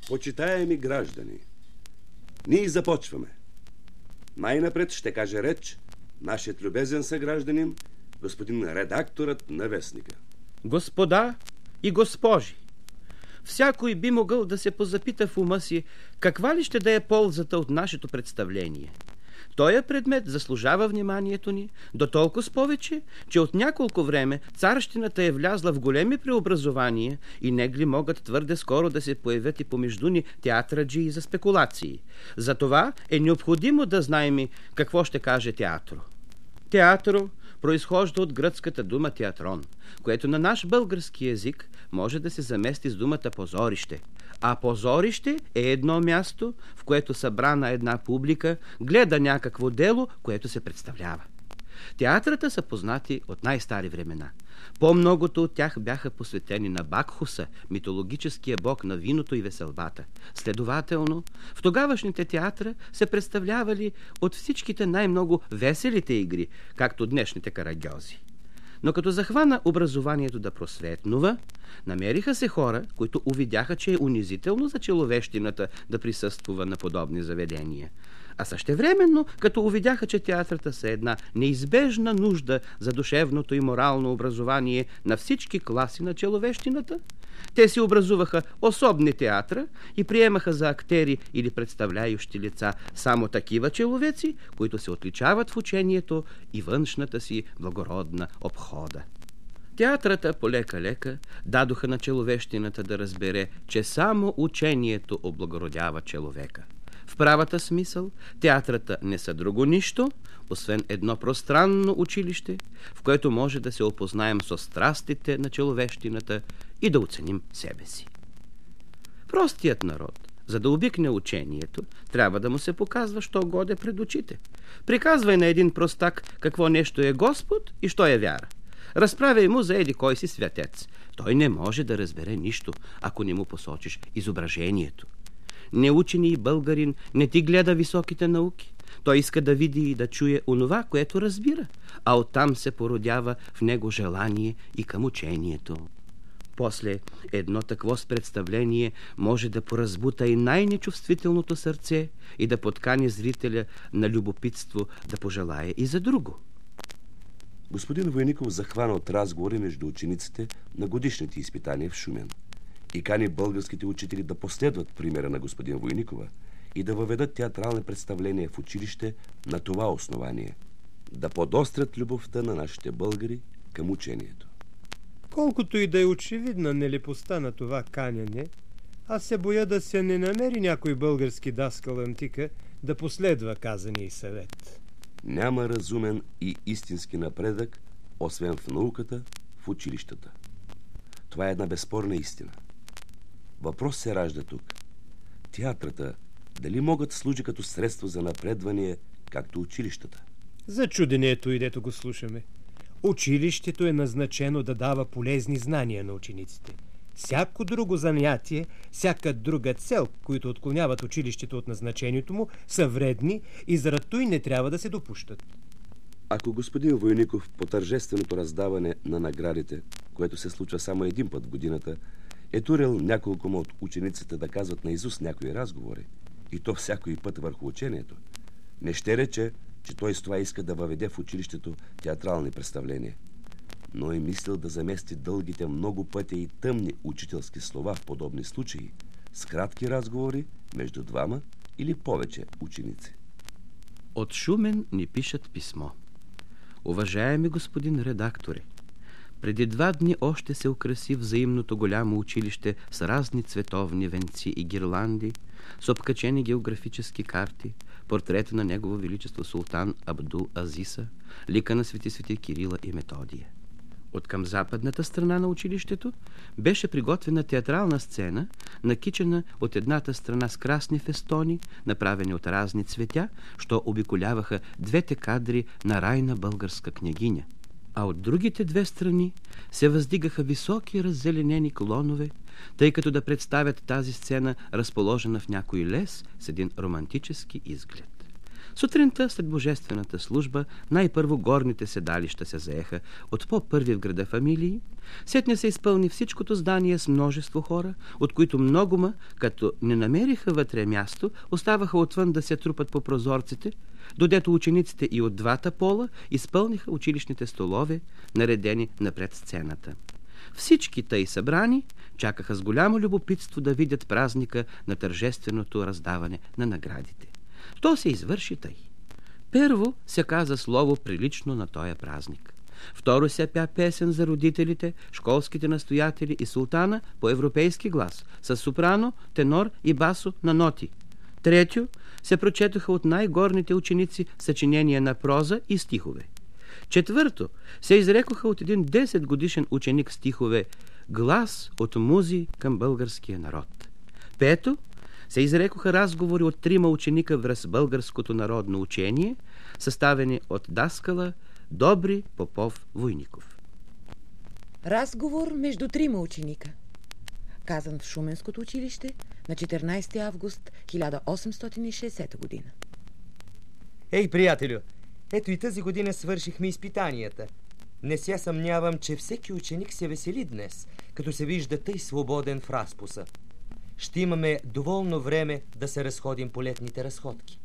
Почитаеми граждани, ние започваме. Най-напред ще каже реч нашият любезен съгражданин, господин редакторът на вестника. Господа и госпожи, всякой би могъл да се позапита в ума си каква ли ще да е ползата от нашето представление. Тоя предмет заслужава вниманието ни до толкова с повече, че от няколко време царщината е влязла в големи преобразования и негли могат твърде скоро да се появят и помежду ни театраджии за спекулации. Затова е необходимо да знаем какво ще каже театро. Театро произхожда от гръцката дума театрон, което на наш български език може да се замести с думата позорище. А позорище е едно място, в което събрана една публика гледа някакво дело, което се представлява. Театрата са познати от най-стари времена. По-многото от тях бяха посветени на Бакхуса, митологическия бог на виното и веселбата. Следователно, в тогавашните театра се представлявали от всичките най-много веселите игри, както днешните карагьози. Но като захвана образованието да просветнува, намериха се хора, които увидяха, че е унизително за человещината да присъствува на подобни заведения. А същевременно, като увидяха, че театрата са една неизбежна нужда за душевното и морално образование на всички класи на человещината, те си образуваха особни театра и приемаха за актери или представляющи лица само такива человеци, които се отличават в учението и външната си благородна обхода. Театрата полека-лека дадоха на человещината да разбере, че само учението облагородява човека. В правата смисъл, театрата не са друго нищо, освен едно пространно училище, в което може да се опознаем со страстите на човещината и да оценим себе си. Простият народ, за да обикне учението, трябва да му се показва, що годе пред очите. Приказвай на един простак какво нещо е Господ и що е вяра. Разправяй му за еди кой си светец. Той не може да разбере нищо, ако не му посочиш изображението. Неучени българин не ти гледа високите науки. Той иска да види и да чуе онова, което разбира, а оттам се породява в него желание и към учението. После едно такво представление може да поразбута и най-нечувствителното сърце и да подкани зрителя на любопитство да пожелае и за друго. Господин Войников захвана от разговори между учениците на годишните изпитания в Шумен и кани българските учители да последват примера на господин Войникова и да въведат театрални представления в училище на това основание, да подострят любовта на нашите българи към учението. Колкото и да е очевидна нелепостта на това канене, аз се боя да се не намери някой български даскал антика да последва казания съвет. Няма разумен и истински напредък, освен в науката, в училищата. Това е една безспорна истина. Въпрос се ражда тук. Театрата дали могат служи като средство за напредване, както училищата? За чуденето и дето го слушаме. Училището е назначено да дава полезни знания на учениците. Всяко друго занятие, всяка друга цел, които отклоняват училището от назначението му, са вредни и заради той не трябва да се допущат. Ако господин Войников по тържественото раздаване на наградите, което се случва само един път в годината, е турил няколко от учениците да казват наизуст някои разговори, и то всякой път върху учението, не ще рече, че той с това иска да въведе в училището театрални представления, но е мислил да замести дългите много пъти и тъмни учителски слова в подобни случаи с кратки разговори между двама или повече ученици. От Шумен ни пишат писмо. Уважаеми господин редакторе, преди 2 дни още се украси взаимното голямо училище с разни цветовни венци и гирланди, с обкачени географически карти, портрета на Негово Величество Султан Абдул Азиса, лика на свети Кирила и Методия. От към западната страна на училището беше приготвена театрална сцена, накичена от едната страна с красни фестони, направени от разни цветя, що обиколяваха двете кадри на райна българска княгиня. А от другите 2 страни се въздигаха високи раззеленени клонове, тъй като да представят тази сцена, разположена в някой лес с един романтически изглед. Сутринта след божествената служба най-първо горните седалища се заеха от по-първи в града фамилии, сетне се изпълни всичкото здание с множество хора, от които многома, като не намериха вътре място, оставаха отвън да се трупат по прозорците, додето учениците и от двата пола изпълниха училищните столове, наредени напред сцената. Всички тъй събрани чакаха с голямо любопитство да видят празника на тържественото раздаване на наградите. То се извърши тъй. Първо се каза слово прилично на този празник. Второ се пя песен за родителите, школските настоятели и султана по европейски глас, с сопрано, тенор и басо на ноти. Третьо се прочетоха от най-горните ученици съчинения на проза и стихове. Четвърто се изрекоха от един 10-годишен ученик стихове «Глас от музи към българския народ». Пето се изрекоха разговори от 3 ученика връз българското народно учение, съставени от даскала Добри Попов Войников. Разговор между 3 ученика, казан в Шуменското училище на 14 август 1860 година. Ей, приятелю, ето и тази година свършихме изпитанията. Не се съмнявам, че всеки ученик се весели днес, като се вижда тъй свободен в разпуса. Ще имаме доволно време да се разходим по летните разходки.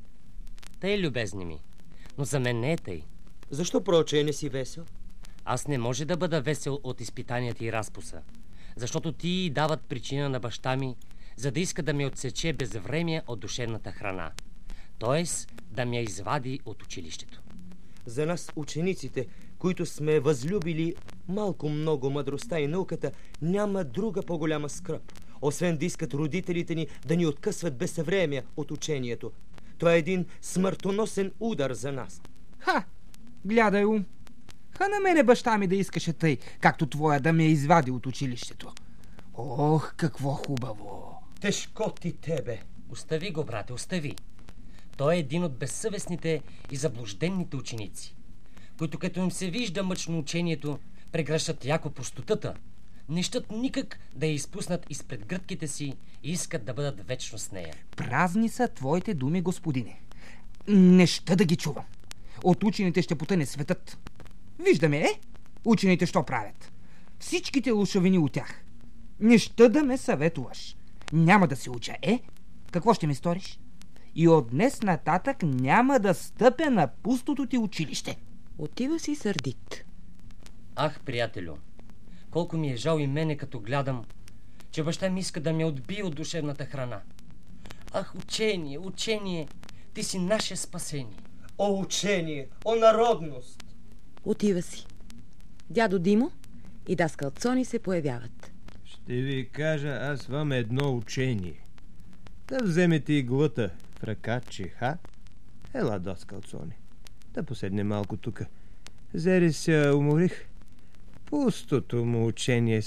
Тъй, любезни ми, но за мен не е тъй. Защо проче не си весел? Аз не може да бъда весел от изпитанията и разпуса, защото ти дават причина на баща ми, за да иска да ме отсече безвремие от душевната храна, т.е. да ме извади от училището. За нас, учениците, които сме възлюбили малко-много мъдростта и науката, няма друга по-голяма скръб, освен да искат родителите ни да ни откъсват безвремие от учението. Това е един смъртоносен удар за нас. Ха! Глядай ум! Ха на мене баща ми да искаше тъй, както твоя да ме извади от училището. Ох, какво хубаво! Тежко ти тебе! Остави го, брате, остави. Той е един от безсъвестните и заблуждените ученици, които като им се вижда мъчно учението, прегръщат яко простотата, не щат никак да я изпуснат изпред гръдките си и искат да бъдат вечно с нея. Празни са твоите думи, господине. Не ща да ги чувам. От учените ще потъне светът. Виждаме, учените що правят. Всичките лошавини от тях. Не ща да ме съветуваш. Няма да се уча, Какво ще ми сториш? И от днес нататък няма да стъпя на пустото ти училище. Отива си сърдит. Ах, приятелю, колко ми е жал и мене, като гледам, че баща ми иска да ме отбие от душевната храна. Ах, учение, учение, ти си наше спасение. О, учение, о, народност! Отива си. Дядо Димо и даскал Цони се появяват. Ще ви кажа аз вам едно учение. Да вземете иглата в ръка, ха? Ела, даскал Цони. Да поседне малко тука. Зери се уморих. Пустото му учение,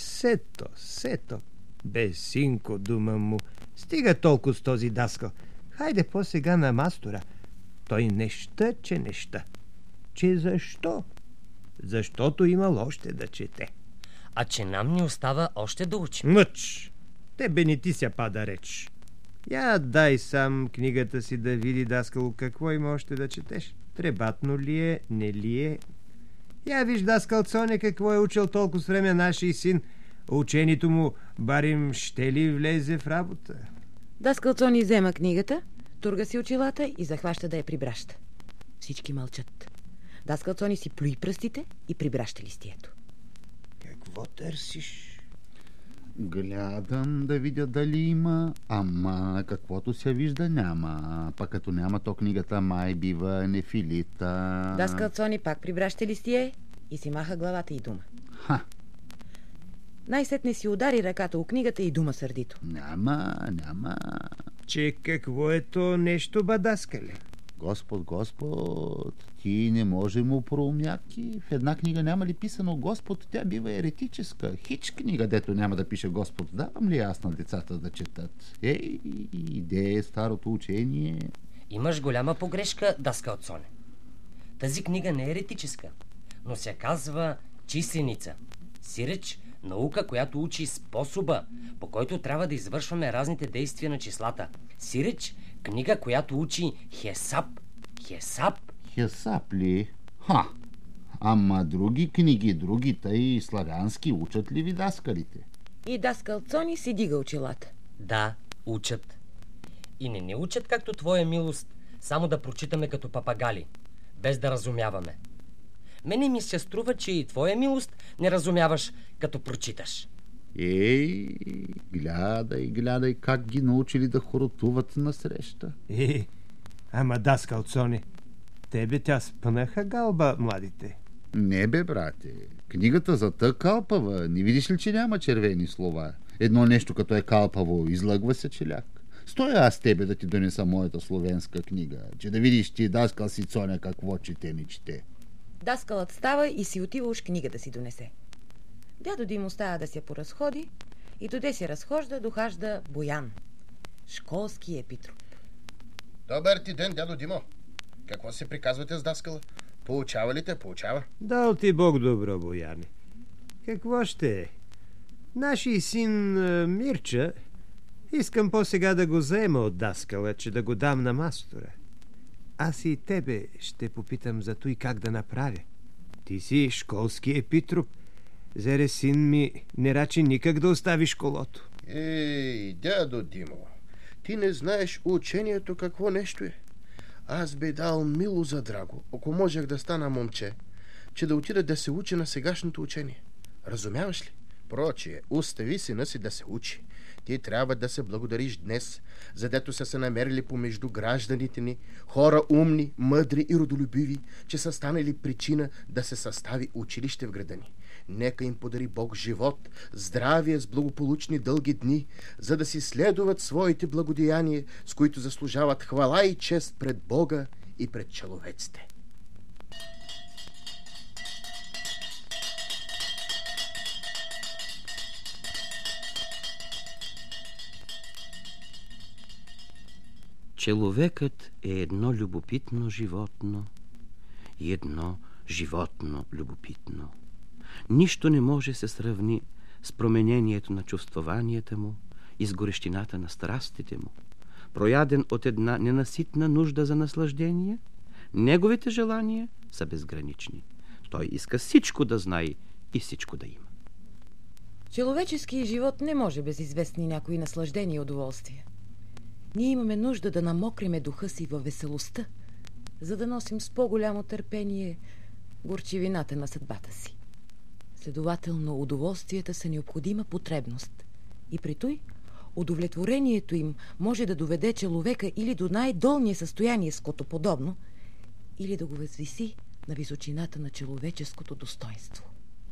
сето. Без синко, дума му. Стига толкова с този даскал. Хайде по-сега на мастора. Той неща. Че защо? Защото имал още да чете. А че нам ни остава още да учим. Мъч! Тебе не ти ся пада реч. Я дай сам книгата си да види, даскало, какво има още да четеш. Требатно ли е, не ли е? Я виж, даскал Цоне, какво е учил толкова с време нашия син. Учението му барим ще ли влезе в работа? Даскал Цони взема книгата, турга си очилата и захваща да я прибраща. Всички мълчат. Даскал Цони си плюи пръстите и прибраща листието. Какво търсиш? Гледам да видя дали има, ама каквото се вижда няма. Пък като няма, то книгата май бива нефилита. Даскал Цони пак прибраща листие и си маха главата и дума. Ха! Най-сетне си удари ръката у книгата и дума сърдито. Няма. Че какво е то нещо, бадаскале? Господ, ти не може му проумяки. В една книга няма ли писано Господ, тя бива еретическа. Хич книга, дето няма да пише Господ. Давам ли аз на децата да четат? Идея старото учение. Имаш голяма погрешка, даскал Цоне. Тази книга не е еретическа, но се казва численица. Сиреч, наука, която учи способа, по който трябва да извършваме разните действия на числата. Сиреч, книга, която учи хесап, Хесап? Хесап ли? Ха! Ама други книги, други тъй славянски учат ли ви даскалите? И даскал Цони си дига очилата. Да, учат. И не учат както твоя милост, само да прочитаме като папагали, без да разумяваме. Мене ми се струва, че и твоя милост не разумяваш, като прочиташ. Ей, гледай как ги научили да хоротуват насреща. Ама даскал Цони, тебе тя спънаха галба младите. Не бе, брате. Книгата за тъ калпава. Не видиш ли, че няма червени слова? Едно нещо като е калпаво, излъгва се челяк. Стоя аз тебе да ти донеса моята словенска книга, че да видиш ти даскал си Цоня какво чете не чете. Даскалът става и си отива уж книга да си донесе. Дядо Дим остава да се поразходи и доде се разхожда, дохажда Боян, школски епитроп. Добър ти ден, дядо Димо. Какво се приказвате с даскала? Получава ли те? Получава. Дал ти Бог добро, Бояне. Какво ще е? Наши син Мирча искам по-сега да го заема от даскала, че да го дам на мастора. Аз и тебе ще попитам за той как да направя. Ти си школски епитроп. Зере син ми не рачи никак да остави школото. Ей, дядо Димо, ти не знаеш учението какво нещо е. Аз бе дал мило за драго, ако можех да стана момче, че да отида да се учи на сегашното учение. Разумяваш ли? Прочие, остави сина си да се учи. Ти трябва да се благодариш днес, задето са се намерили помежду гражданите ни хора умни, мъдри и родолюбиви, че са станали причина да се състави училище в града ни. Нека им подари Бог живот, здравие с благополучни дълги дни, за да си следуват своите благодеяния, с които заслужават хвала и чест пред Бога и пред человеците. Человекът е едно любопитно животно и едно животно любопитно. Нищо не може се сравни с променението на чувствованията му и с горещината на страстите му. Прояден от една ненаситна нужда за наслаждение, неговите желания са безгранични. Той иска всичко да знае и всичко да има. Человеческият живот не може без известни някои наслаждения и удоволствия. Ние имаме нужда да намокриме духа си във веселостта, за да носим с по-голямо търпение горчивината на съдбата си. Следователно, удоволствията са необходима потребност. И при той, удовлетворението им може да доведе човека или до най-долния състояние скотоподобно, или да го възвиси на височината на човеческото достоинство.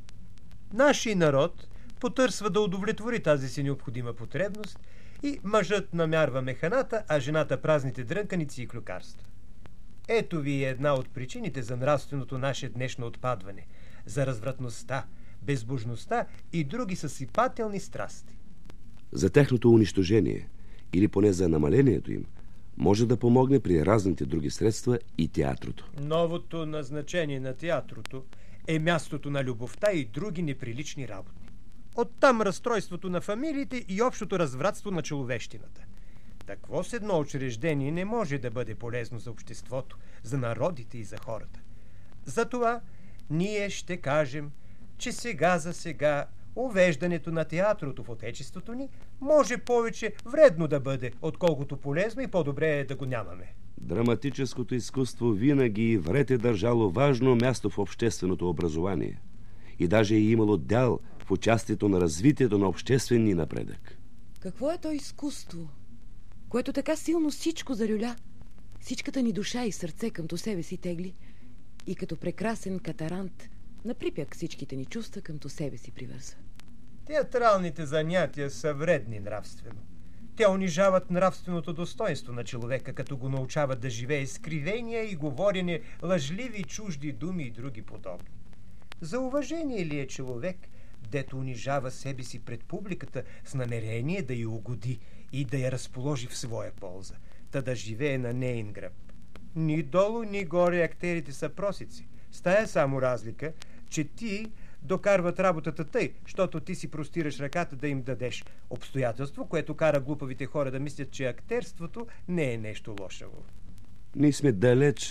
Наши народ потърсва да удовлетвори тази си необходима потребност и мъжът намярва механата, а жената празните дрънканици и клюкарства. Ето ви една от причините за нравственото наше днешно отпадване, за развратността, безбожността и други съсипателни страсти. За техното унищожение или поне за намалението им може да помогне при разните други средства и театрото. Новото назначение на театрото е мястото на любовта и други неприлични работи. Оттам разстройството на фамилиите и общото развратство на човещината. Такво с едно учреждение не може да бъде полезно за обществото, за народите и за хората. Затова ние ще кажем, че сега за сега увеждането на театрото в отечеството ни може повече вредно да бъде, отколкото полезно, и по-добре е да го нямаме. Драматическото изкуство винаги и вред е държало важно място в общественото образование и даже е имало дял в участието на развитието на обществения напредък. Какво е то изкуство, което така силно всичко зарюля, всичката ни душа и сърце къмто себе си тегли и като прекрасен катарант на припяк всичките ни чувства къмто себе си привърза? Театралните занятия са вредни нравствено. Те унижават нравственото достоинство на човека, като го научават да живее с кривения и говорене, лъжливи и чужди думи и други подобни. За уважение ли е човек, дето унижава себе си пред публиката с намерение да й угоди и да я разположи в своя полза, та да живее на нейн гръб? Ни долу, ни горе актерите са просици. С тая само разлика, че ти докарват работата тъй, щото ти си простираш ръката да им дадеш. Обстоятелство, което кара глупавите хора да мислят, че актерството не е нещо лошаво. Ние сме далеч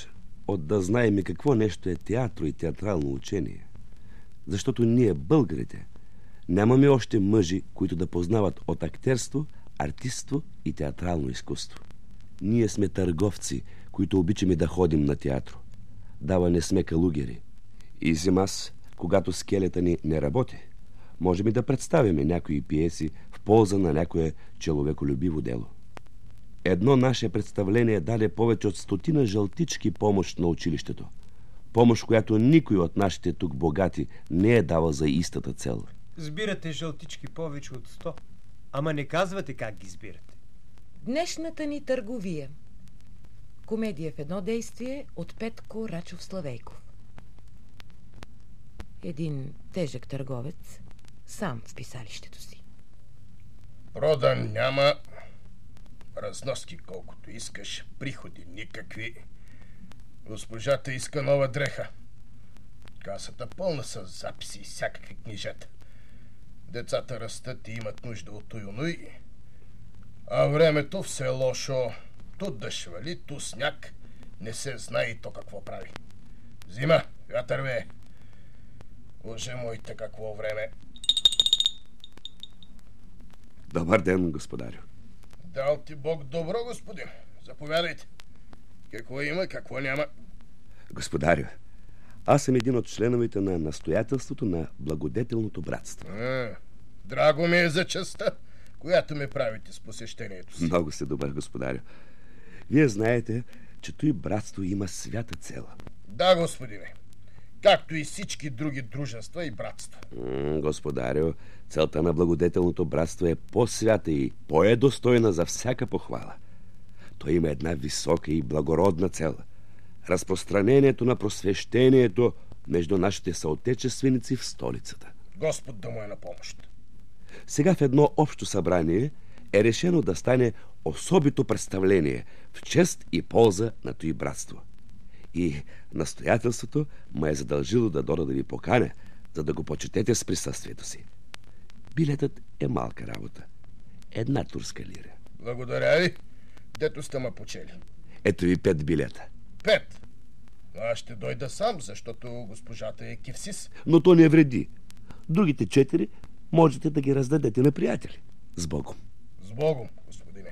от да знаем какво нещо е театро и театрално учение. Защото ние, българите, нямаме още мъжи, които да познават от актерство, артистство и театрално изкуство. Ние сме търговци, които обичаме да ходим на театро. Дава не сме калугери. И зимас, когато скелета ни не работи, можем и да представяме някои пиеси в полза на някое човеколюбиво дело. Едно наше представление даде повече от 100 жълтички помощ на училището. Помощ, която никой от нашите тук богати не е давал за истата цел. Сбирате жълтички повече от 100, ама не казвате как ги сбирате. Днешната ни търговия. Комедия в едно действие от Петко Рачов Славейков. Един тежък търговец, сам в писалището си. Продан няма, разноски колкото искаш, приходи никакви. Госпожата иска нова дреха. Касата пълна с записи и всякакви книжета. Децата растат и имат нужда от туй-онуй. А времето все лошо. Ту дъжд вали, ту сняг. Не се знае и то какво прави. Зима, вятър вее. Боже мойте, какво време. Добър ден, господарю. Дал ти Бог добро, господин. Заповядайте. Какво има, какво няма? Господарю, аз съм един от членовете на настоятелството на Благодетелното братство. Драго ми е за честта, която ме правите с посещението си. Много сте добър, господарю. Вие знаете, че той братство има свята цел. Да, господине. Както и всички други дружества и братства. Господарю, целта на Благодетелното братство е по-свята и по-достойна за всяка похвала. Той има една висока и благородна цел. Разпространението на просвещението между нашите съотечественици в столицата. Господ да му е на помощ. Сега в едно общо събрание е решено да стане особито представление в чест и полза на той братство. И настоятелството ме е задължило да дойда да ви поканя, за да го почетете с присъствието си. Билетът е малка работа. 1 турска лира. Благодаря ви, дето сте ме почели. Ето ви 5 билета. 5? Аз ще дойда сам, защото госпожата е кивсис. Но то не вреди. Другите 4 можете да ги раздадете на приятели. С Богом. С Богом, господине.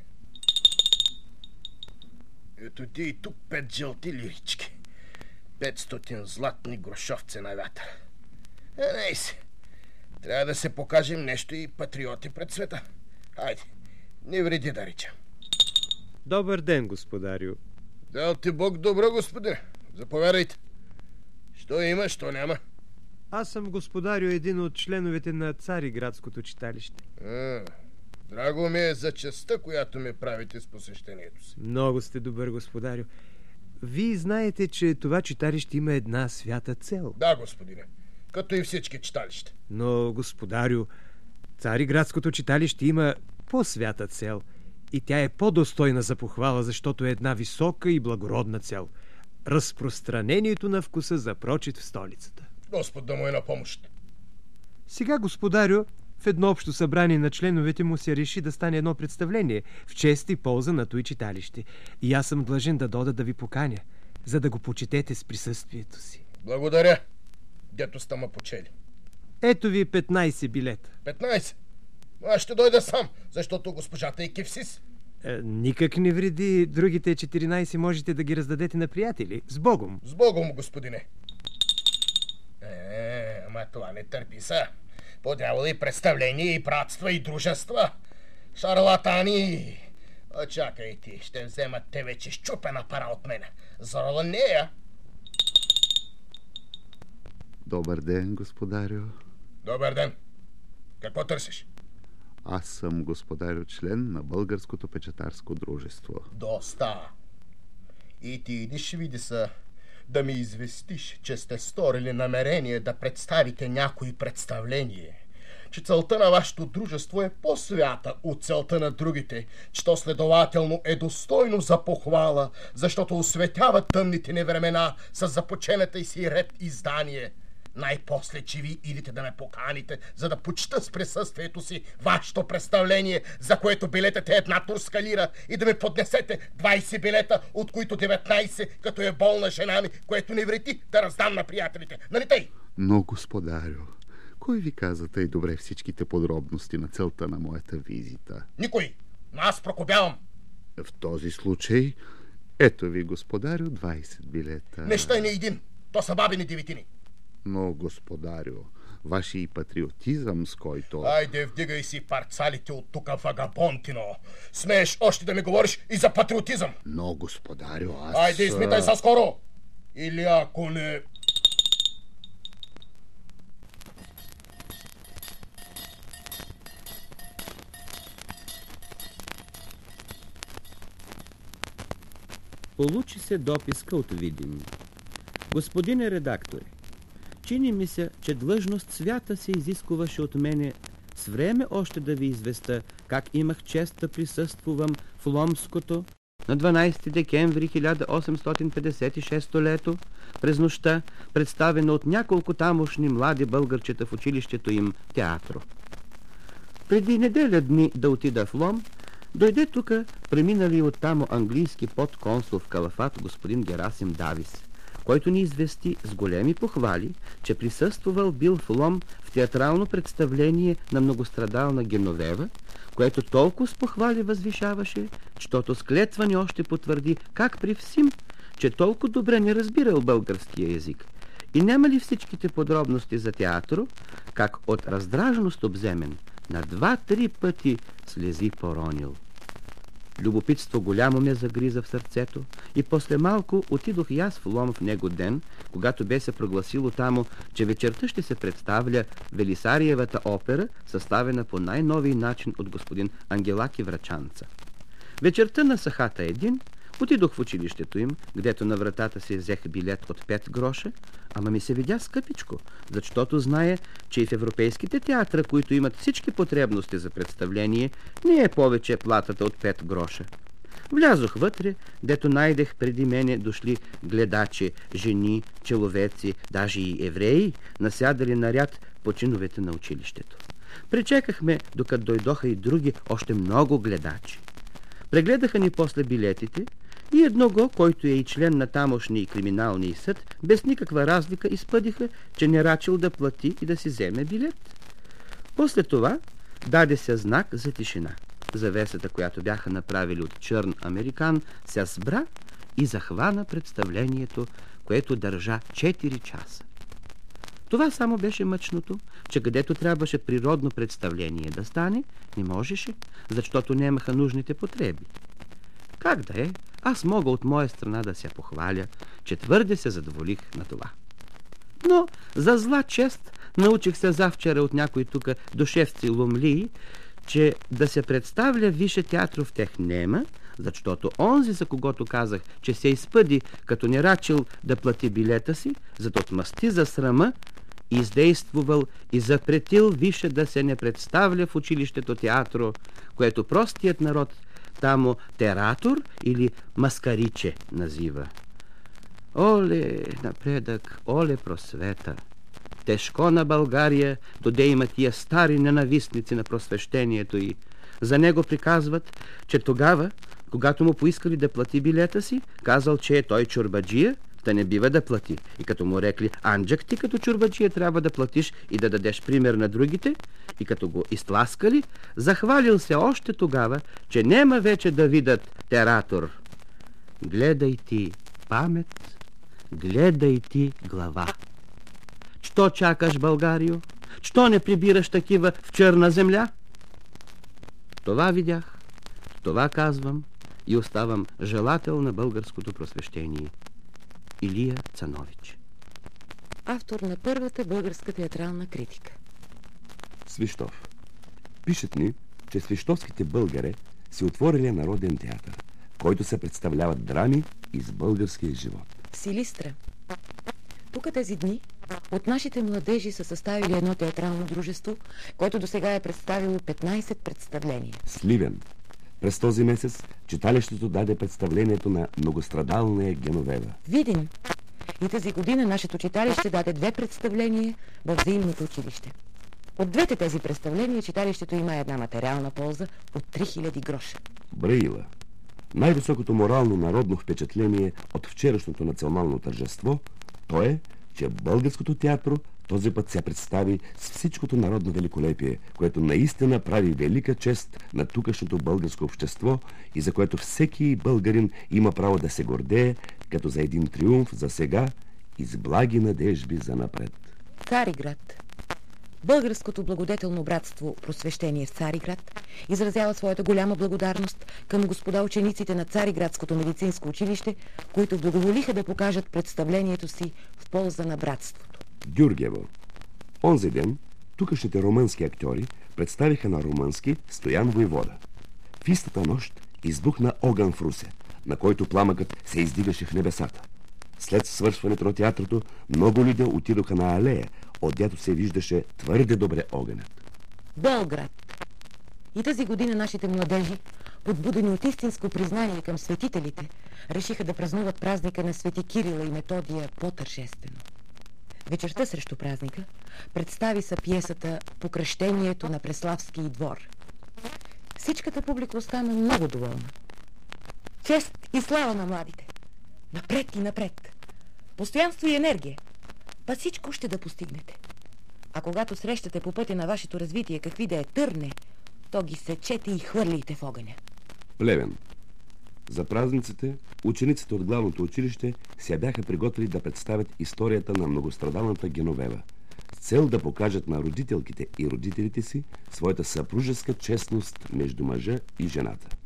Ето ти и тук 5 жълти лирички. 500 златни грошовци на вятъра. Ней се. Трябва да се покажем нещо и патриоти пред света. Хайде, не вреди да речем. Добър ден, господарю. Дал ти Бог добро, господине. Заповядайте. Що има, що няма? Аз съм, господарю, един от членовете на Цариградското читалище. Драго ми е за честта, която ми правите с посещението си. Много сте добър, господарю. Вие знаете, че това читалище има една свята цел. Да, господине. Като и всички читалища. Но, господарю, Цариградското читалище има по-свята цел. И тя е по-достойна за похвала, защото е една висока и благородна цел. Разпространението на вкуса за прочит в столицата. Господ да му е на помощ. Сега, господарю, в едно общо събрание на членовете му се реши да стане едно представление в чест и полза на той читалище. И аз съм длъжен да дойда да ви поканя, за да го почетете с присъствието си. Благодаря, дето сте ме почели. Ето ви 15 билета. 15? Аз ще дойда сам, защото госпожата е кивсис. Никак не вреди. Другите 14 можете да ги раздадете на приятели. С Богом. С Богом, господине. Ама това не търпи са. Подявали и представления, и братства, и дружества. Шарлатани. Очакай ти, ще вземат те вече щупена пара от мене. Зорола нея. Добър ден, господарю. Добър ден. Какво търсиш? Аз съм, господарю, член на Българското печатарско дружество. Доста. И ти идиш, види са, да ми известиш, че сте сторили намерение да представите някои представление, че целта на вашето дружество е по-свята от целта на другите, че то следователно е достойно за похвала, защото осветява тъмните ни времена с започената и си ред издание. Най-после, че ви идете да ме поканите, за да почита с присъствието си вашето представление, за което билетът е една турска лира, и да ми поднесете 20 билета, от които 19, като е болна жена ми, което не вреди да раздам на приятелите. Нали тъй? Но, господарю, кой ви каза тъй добре всичките подробности на целта на моята визита? Никой. Но аз прокобявам. В този случай, ето ви, господарю, 20 билета. Неща не един. То са бабини деветини. Но, господарю, ваши и патриотизъм, с който... Айде, вдигай си парцалите от тука, вагабонтино. Смееш още да ми говориш и за патриотизъм. Но, господарю, аз... Айде, измитай са скоро. Или ако не... Получи се дописка от Видин. Господине редакторе, чини ми се, че длъжност свята се изискуваше от мене с време още да ви известа как имах чест да присъствувам в Ломското на 12 декември 1856 лето, през нощта, представено от няколко тамошни млади българчета в училището им театро. Преди неделя дни да отида в Лом, дойде тука преминали оттамо английски подконсул в Калафат господин Герасим Давис, който ни извести с големи похвали, че присъствувал бил в Лом в театрално представление на многострадална Геновева, което толкова с похвали възвишаваше, щото с клетва ни още потвърди как при всим, че толкова добре не разбирал българския език. И няма ли всичките подробности за театро, как от раздражност обземен, на 2-3 пъти слези поронил. Любопитство голямо ме загриза в сърцето и после малко отидох и аз в Лом в него ден, когато бе се прогласило тамо, че вечерта ще се представля Велисариевата опера, съставена по най-новий начин от господин Ангелаки Врачанца. Вечерта на Сахата един отидох в училището им, гдето на вратата си взех билет от 5 гроша, ама ми се видя скъпичко, защото знае, че и в европейските театра, които имат всички потребности за представление, не е повече платата от 5 гроша. Влязох вътре, дето найдех преди мене дошли гледачи, жени, человеци, даже и евреи, насядали наряд по чиновете на училището. Причекахме, докато дойдоха и други, още много гледачи. Прегледаха ни после билетите и едного, който е и член на тамошния криминалния съд, без никаква разлика изпъдиха, че не рачил да плати и да си вземе билет. После това даде се знак за тишина. Завесата, която бяха направили от черн американ, се сбра и захвана представлението, което държа 4 часа. Това само беше мъчното, че където трябваше природно представление да стане, не можеше, защото нямаха нужните потреби. Как да е, аз мога от моя страна да се похваля, че твърде се задоволих на това. Но за зла чест научих се завчера от някой тука душевци ломлии, че да се представля више театро в тех нема, защото онзи, за когото казах, че се изпъди, като не рачил да плати билета си, за да отмъсти за срама, издействувал и запретил више да се не представля в училището театро, което простият народ тамо тератор или маскариче назива. Оле напредък, оле просвета! Тежко на България, доде има тия стари ненавистници на просвещението и за него приказват, че тогава, когато му поискали да плати билета си, казал, че е той чорбаджия, да не бива да плати. И като му рекли, анджак ти като чорбаджия трябва да платиш и да дадеш пример на другите, и като го изтласкали, захвалил се още тогава, че нема вече да видят тератор. Гледай ти памет, гледай ти глава. Що чакаш, Българио? Що не прибираш такива в черна земя? Това видях, това казвам и оставам желател на българското просвещение. Илия Цанович. Автор на първата българска театрална критика. Свищов. Пишат ни, че свищовските българи си отворили народен театър, в който се представляват драми из българския живот. В Силистра. Тук тези дни от нашите младежи са съставили едно театрално дружество, което досега е представило 15 представления. Сливен. През този месец читалището даде представлението на многострадалния Геновева. Видин. И тази година нашето читалище даде 2 представления в взаимното училище. От двете тези представления читалището има една материална полза от 3000 гроша. Браила. Най-високото морално народно впечатление от вчерашното национално тържество, то е, че българското театро този път се представи с всичкото народно великолепие, което наистина прави велика чест на тукашното българско общество и за което всеки българин има право да се гордее, като за един триумф за сега и с благи надежби за напред. Цариград. Българското благодетелно братство Просвещение в Цариград изразява своята голяма благодарност към господа учениците на Цариградското медицинско училище, които благоволиха да покажат представлението си в полза на братството. Гюргево. Онзи ден тукашните румънски актьори представиха на румънски Стоян Войвода. В истата нощ избухна огън в Русе, на който пламъкът се издигаше в небесата. След свършването на театрото, много люди отидоха на алея, отдето се виждаше твърде добре огънят. Белград. И тази година нашите младежи, подбудени от истинско признание към светителите, решиха да празнуват празника на свети Кирила и Методия по-тържествено. Вечерта срещу празника представи са пиесата "Покръщението на Преславския двор". Всичката публика остана много доволна. Чест и слава на младите! Напред и напред! Постоянство и енергия! Па всичко ще да постигнете. А когато срещате по пътя на вашето развитие какви да е търне, то ги сечете и хвърлите в огъня. Плевен. За празниците учениците от главното училище се бяха приготвили да представят историята на многострадалната Геновева, с цел да покажат на родителките и родителите си своята съпружеска честност между мъжа и жената.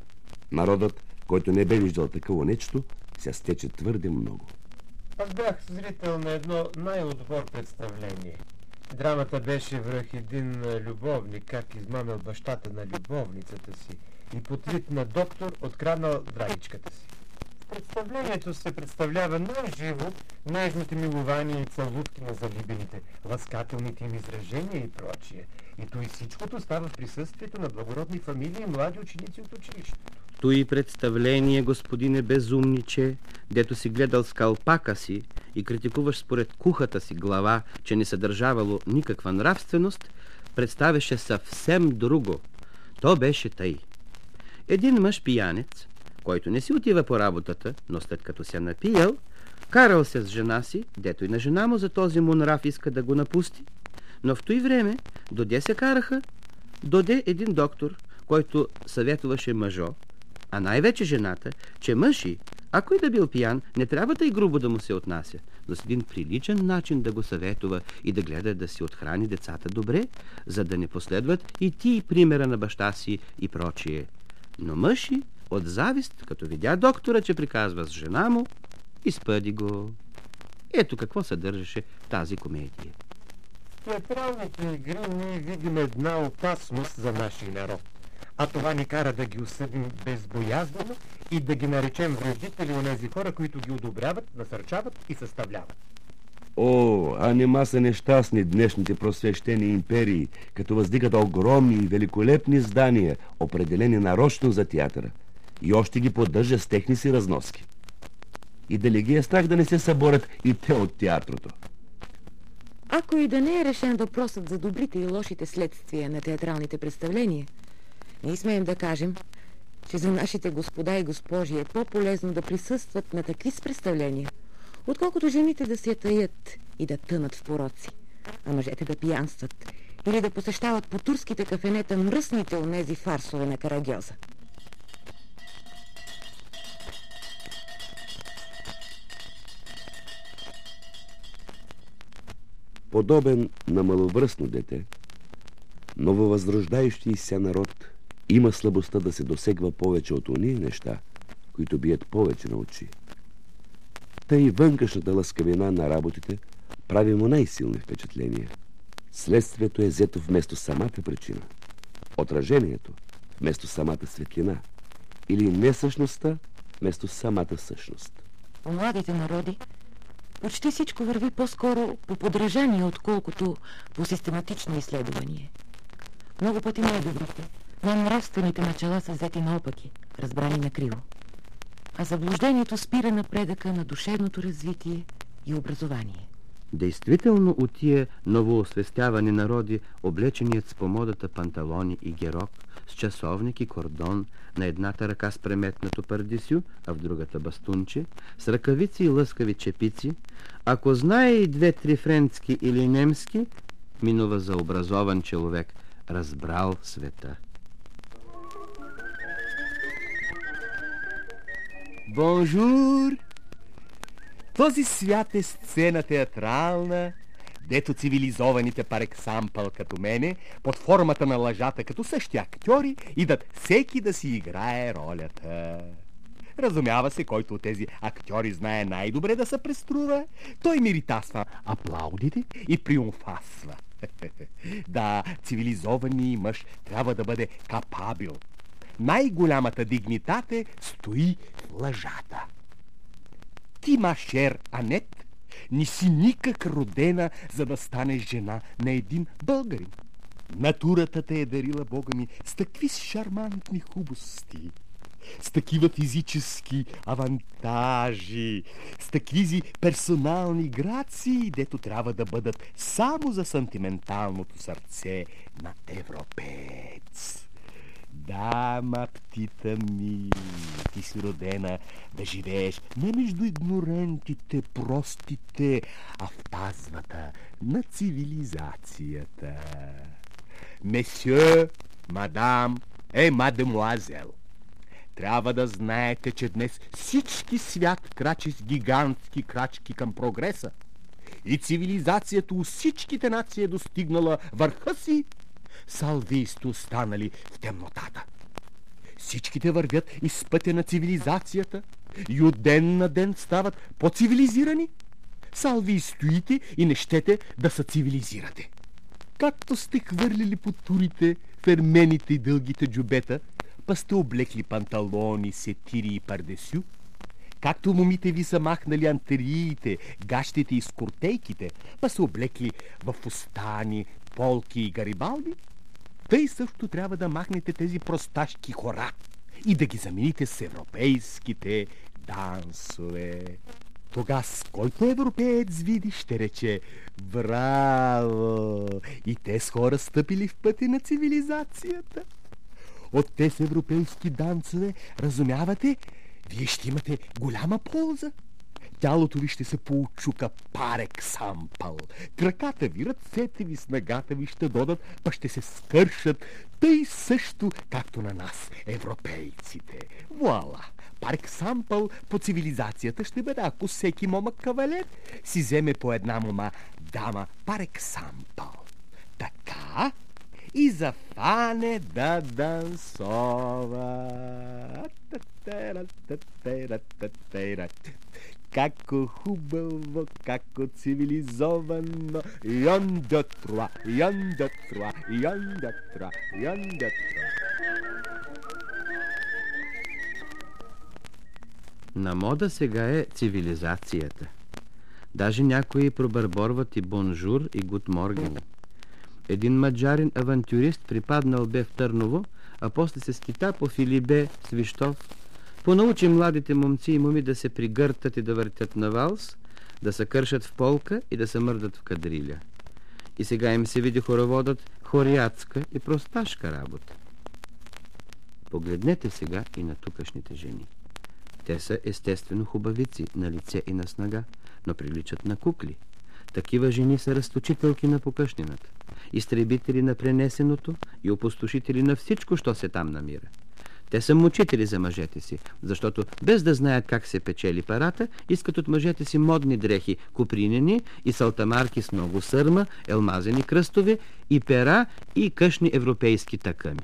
Народът, който не бе виждал такова нещо, се стече твърде много. Аз бях зрител на едно най-отбор представление. Драмата беше връх един любовник, как измамил бащата на любовницата си и под вид на доктор откраднал драгичката си. В представлението се представлява най-живо нежните милования и целувки на залюбените, ласкателните им изражения и прочие. И то и всичкото става в присъствието на благородни фамилии и млади ученици от училището. Той представление, господине безумниче, дето си гледал скалпака си и критикуваш според кухата си глава, че не съдържавало никаква нравственост, представяше съвсем друго. То беше тъй. Един мъж пиянец, който не си отива по работата, но след като се напиял, карал се с жена си, дето и на жена му за този му нрав иска да го напусти. Но в той време, доде се караха, доде един доктор, който съветваше мъжо, а най-вече жената, че мъж, ако и да бил пиян, не трябва да и грубо да му се отнася, но с един приличен начин да го съветува и да гледа да си отхрани децата добре, за да не последват и ти примера на баща си и прочие. Но мъж от завист, като видя доктора, че приказва с жена му, изпъди го. Ето какво съдържаше тази комедия. В театралните игри ние видим една опасност за нашия народ. А това ни кара да ги осъдим безбоязнено и да ги наречем вредители онези хора, които ги одобряват, насърчават и съставляват. О, а нема са нещастни днешните просвещени империи, като въздигат огромни и великолепни здания, определени нарочно за театъра, и още ги поддържа с техни си разноски. И дали ги е страх да не се съборят и те от театрото? Ако и да не е решен въпросът за добрите и лошите следствия на театралните представления, ние смеем да кажем, че за нашите господа и госпожи е по-полезно да присъстват на такива представления, отколкото жените да се таят и да тънат в пороци, а мъжете да пиянстват или да посещават по турските кафенета мръсните онези фарсове на Карагьоза. Подобен на маловръстно дете, нововъзрождаещий се народ има слабостта да се досегва повече от ония неща, които бият повече на очи. Тъй вънкашната лъскавина на работите прави му най-силни впечатления. Следствието е взето вместо самата причина, отражението вместо самата светлина или несъщността вместо самата същност. У младите народи почти всичко върви по-скоро по подражание, отколкото по систематично изследвание. Много пъти най-добрите, най-нравствените начала са взети наопаки, разбрани накриво. а заблуждението спира напредъка на душевното развитие и образование. Действително от тия новоосвестявани народи, облеченият с помодата панталони и герок, с часовник и кордон, на едната ръка с преметнато пардесю, а в другата бастунче, с ръкавици и лъскави чепици, ако знае и 2-3 френски или немски, минува за образован човек, разбрал света. Бонжур! Този свят е сцена театрална, дето цивилизованите пар екзампъл като мене, под формата на лъжата като същи актьори, идат всеки да си играе ролята. Разумява се, който от тези актьори знае най-добре да се преструва, той миритасва аплаудите и триумфасва. Да, цивилизовани мъж трябва да бъде капабил. Най-голямата дигнитате стои в лъжата. Ти, машер Анет, не си никак родена, за да станеш жена на един българин. Натурата те е дарила, Бога ми, с такви шармантни хубости, с такива физически авантажи, с такива персонални грации, дето трябва да бъдат само за сантименталното сърце на европеец. Да, ма, птита ми, ти си родена да живееш не между игнорантите, простите, а в пазвата на цивилизацията. Месье, мадам мадемуазел, трябва да знаете, че днес всички свят крачи с гигантски крачки към прогреса и цивилизацията у всичките нации е достигнала върха си, салвиисто останали в темнотата. Всичките вървят из пътя на цивилизацията и от ден на ден стават по-цивилизирани. Салвии стоите и не щете да се цивилизирате. Както сте хвърлили по турите, фермените и дългите джубета, па сте облекли панталони, сетири и пардесю, както момите ви са махнали антериите, гащите и скортейките, па са облекли в фустани, полки и гарибалди, тъй също трябва да махнете тези просташки хора и да ги замените с европейските дансове. Тогас, който европеец види, ще рече браво! И те с хора стъпили в пъти на цивилизацията. От тези европейски дансове, разумявате, вие ще имате голяма полза. Тялото ви ще се поучука пар екзампъл. Краката ви, ръцете ви, снагата ви ще додат, па ще се скършат, тъй също, както на нас, европейците. Вуала! Пар екзампъл по цивилизацията ще бъде, ако всеки момък кавалер си вземе по една мома дама пар екзампъл. Така и зафане да дансова. Како хубаво, како цивилизовано. Ян де троа, ян де троа, ян де троа, ян де троа. На мода сега е цивилизацията. Даже някои пробърборват и бонжур, и гуд морген. Един маджарин авантюрист припаднал бе в Търново, а после се скита по Филибе Свищов. Понаучи младите момци и моми да се пригъртат и да въртят на валс, да се кършат в полка и да се мърдат в кадриля. И сега им се види хороводът хориатска и просташка работа. Погледнете сега и на тукашните жени. Те са естествено хубавици на лице и на снага, но приличат на кукли. Такива жени са разточителки на покъшнината, изтребители на пренесеното и опустошители на всичко, що се там намира. Те са мъчители за мъжете си, защото без да знаят как се печели парата, искат от мъжете си модни дрехи, купринени и салтамарки с много сърма, елмазени кръстове и пера и къшни европейски такъми.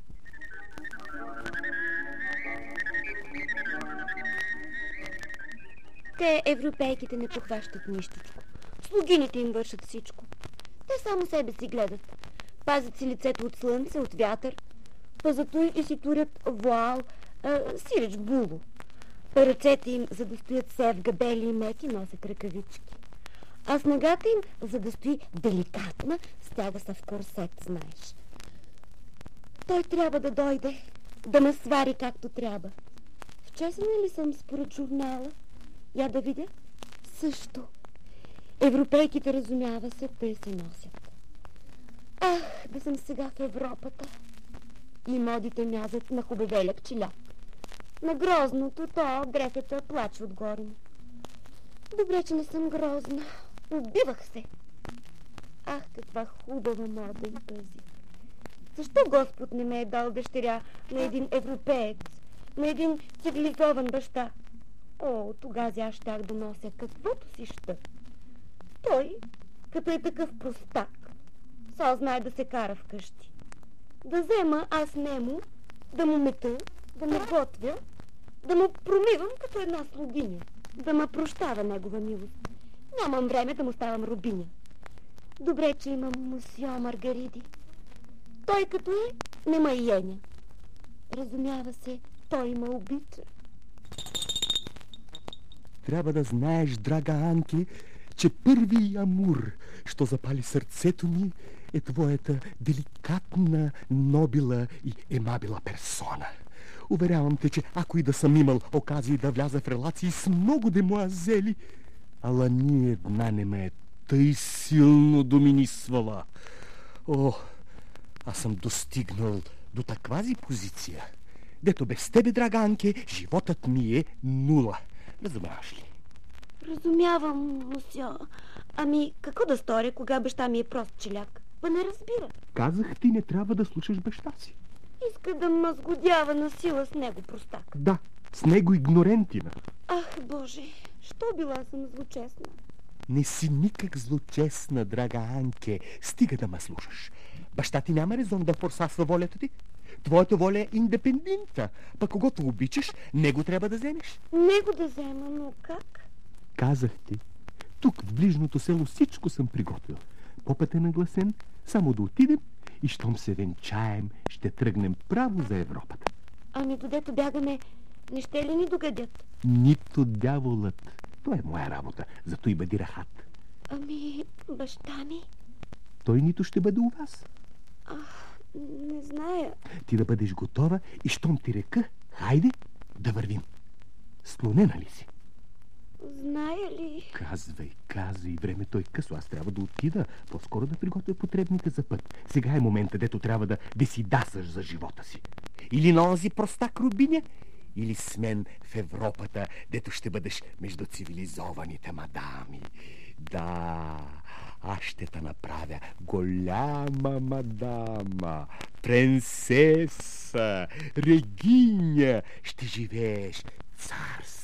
Те, европейките, не похващат нищичко. Слугините им вършат всичко. Те само себе си гледат. Пазят си лицето от слънце, от вятър. Пазато и си турят вуал, сиреч було. По ръцете им, за да стоят севга, бели и мети, носят ръкавички. А с ногата им, за да стои деликатна, стяга се в корсет, знаеш. Той трябва да дойде, да ме свари както трябва. Злочесна ли съм според журнала? Я да видя. Също. Европейките, разумява се, те се носят. Ах, да съм сега в Европата. И модите мязат на хубавеляк челяк. На грозното, то дрехата плаче отгоре му. Добре, че не съм грозна. Убивах се. Ах, каква хубава мода и пази. Защо Господ не ме е дал дъщеря на един европеец, на един цивилизован баща? О, тогава аз щях да нося каквото си ща. Той, като е такъв простак, са знае да се кара вкъщи. Да взема аз нему, да му мета, да му готвя, да му промивам като една слугиня, да ме прощава негова милост. Нямам време да му ставам рубиня. Добре, че имам мусьо Маргариди. Той като е, не ме еня. Разумява се, той ме обича. Трябва да знаеш, драга Анке, че първи амур, що запали сърцето ми, е твоята деликатна, нобила и емабила персона. Уверявам те, че ако и да съм имал оказии да вляза в релации с много демоазели, ала ни една не ме е тъй силно доминисвала. О, аз съм достигнал до таквази позиция, дето без тебе, драга Анке, животът ми е нула. Разумяваш ли? Разумявам, мусьо. Ами, какво да сторя, кога баща ми е прост челяк? Па не разбира. Казах ти, не трябва да слушаш баща си. Иска да ме сгодява на сила с него, простак. Да, с него игнорентина. Ах, Боже, що била съм злочестна? Не си никак злочестна, драга Анке. Стига да ме слушаш. Баща ти няма резон да форсасва волята ти. Твоята воля е индепендентна. Па когато обичаш, него трябва да вземеш. Него да взема, но как? Казах ти. Тук в ближното село всичко съм приготвил. Попът е нагласен, само да отидем и щом се венчаем, ще тръгнем право за Европата. Ами додето бягаме, не ще ли ни догадят? Нито дяволът. Това е моя работа, зато и бъди рахат. Ами, баща ми? Той нито ще бъде у вас. Ах, не зная. Ти да бъдеш готова и щом ти река, хайде да вървим. Склонена ли си? Зная ли? Казвай, времето е късо, аз трябва да отида, по-скоро да приготвя потребните за път. Сега е момента, дето трябва да си дасаш за живота си. Или на онзи простак рубиня, или с мен в Европата, дето ще бъдеш между цивилизованите мадами. Да, аз ще те направя голяма мадама, принцеса, региня, ще живееш царски.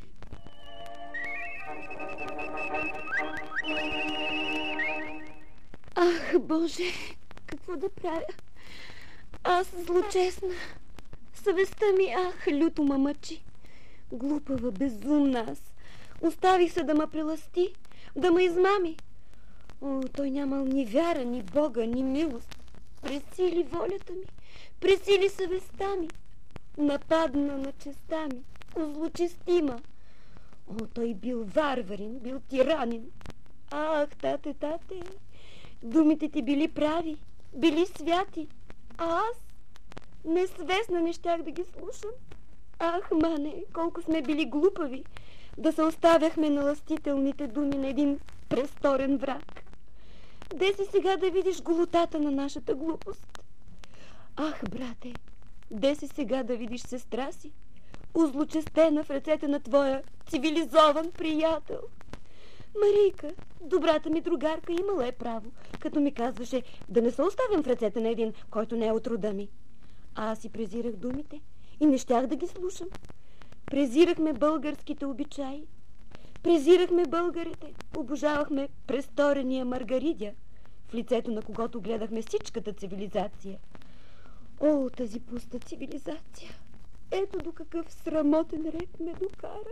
Ах, Боже, какво да правя? Аз злочестна. Съвестта ми, ах, люто ме мъчи. Глупава, безумна аз. Оставих се да ме прелъсти, да ме измами. О, той нямал ни вяра, ни Бога, ни милост. Пресили волята ми, пресили съвестта ми. Нападна на честа ми, озлочестима. О, той бил варварин, бил тиранин. Ах, тате, думите ти били прави, били святи, а аз несвестна не щях да ги слушам. Ах, мане, колко сме били глупави да се оставяхме на ластителните думи на един престорен враг. Де си сега да видиш голотата на нашата глупост? Ах, брате, де си сега да видиш сестра си, озлочестена в ръцете на твоя цивилизован приятел? Марийка, добрата ми другарка, имала е право, като ми казваше да не се оставям в ръцете на един, който не е от рода ми. А аз си презирах думите и не щях да ги слушам. Презирахме българските обичаи, презирахме българите, обожавахме престорения Маргаридя, в лицето на когото гледахме всичката цивилизация. О, тази пуста цивилизация! Ето до какъв срамотен ред ме докара.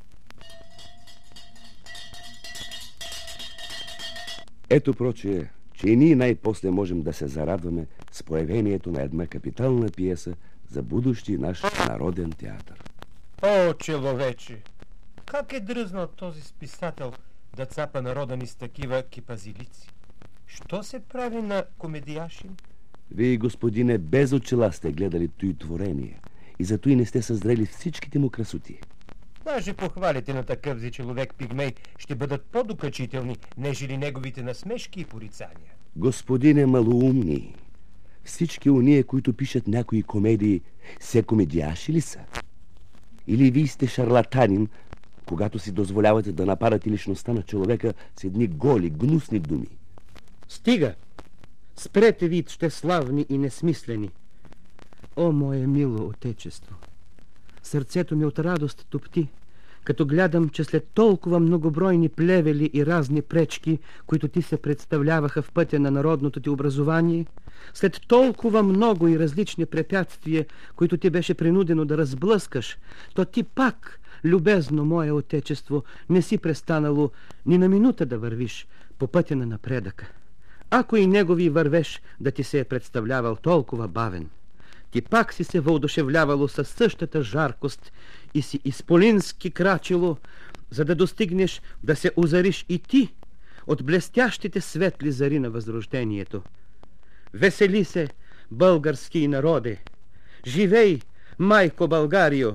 Ето прочие, че и ние най-после можем да се зарадваме с появението на една капитална пиеса за будущи наш народен театър. О, човече! Как е дръзнал този списател да цапа народа ни с такива кипазилици? Що се прави на комедияшин? Вие, господине, без очила сте гледали той творение и зато и не сте съзрели всичките му красоти. Даже похвалите на такъв зи човек пигмей ще бъдат по-докачителни, нежели неговите насмешки и порицания. Господине малоумни, всички уния, които пишат някои комедии, се комедиаши ли са? Или вие сте шарлатанин, когато си дозволявате да нападате личността на човека с едни голи, гнусни думи? Стига! Спрете вид, ще славни и несмислени. О, мое мило отечество! Сърцето ми от радост топти, като гледам, че след толкова многобройни плевели и разни пречки, които ти се представляваха в пътя на народното ти образование, след толкова много и различни препятствия, които ти беше принудено да разблъскаш, то ти пак, любезно мое отечество, не си престанало ни на минута да вървиш по пътя на напредъка. Ако и негови вървеш да ти се е представлявал толкова бавен, ти пак си се въодушевлявало със същата жаркост и си изполински крачило, за да достигнеш да се озариш и ти от блестящите светли зари на възрождението. Весели се, български народе! Живей, майко Българио!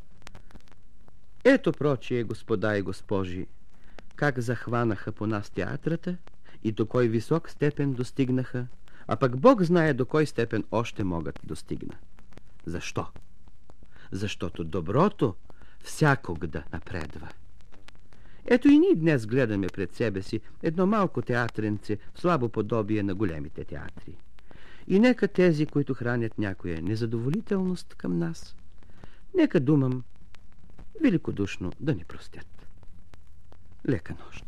Ето прочие, господа и госпожи, как захванаха по нас театрата и до кой висок степен достигнаха, а пък Бог знае до кой степен още могат достигна. Защо? Защото доброто всякога да напредва. Ето и ние днес гледаме пред себе си едно малко театренце в слабо подобие на големите театри. И нека тези, които хранят някоя незадоволителност към нас, нека думам великодушно да ни простят. Лека нощ!